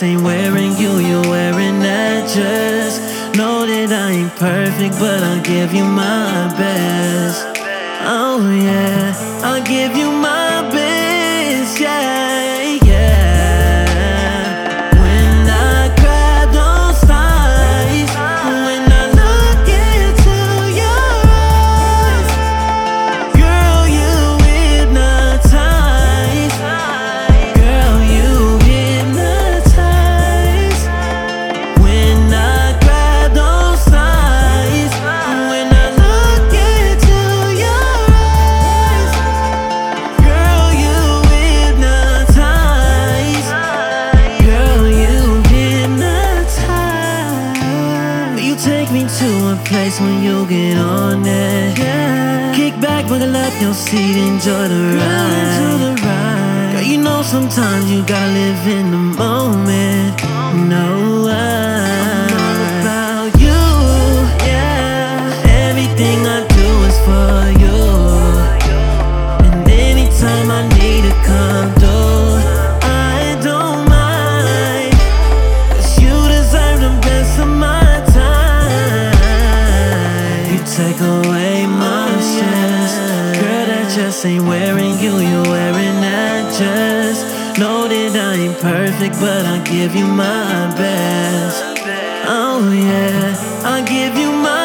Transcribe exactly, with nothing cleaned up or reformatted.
ain't wearing you, you're wearing that dress. Know that I ain't perfect, but I'll give you my best. Oh yeah, I'll give you my best, yeah, yeah. When I grab those thighs, when I look into your eyes, girl, you hypnotize. Girl, you hypnotize. When I grab those thighs, when I look into your eyes, girl, you hypnotize. Girl, you hypnotize. You take me to a place when you get on it. Yeah. Kick back, buckle up your seat, enjoy the ride. Girl, you know sometimes you gotta live in the moment. No, I know about you, yeah. Everything I do is for you, and anytime I need to come through, I don't mind, 'cause you deserve the best of my time. You take away my stress. Girl, that just ain't wearing you, you're wearing that dress. Know that I ain't perfect, but I'll give you my best. Oh yeah, I'll give you my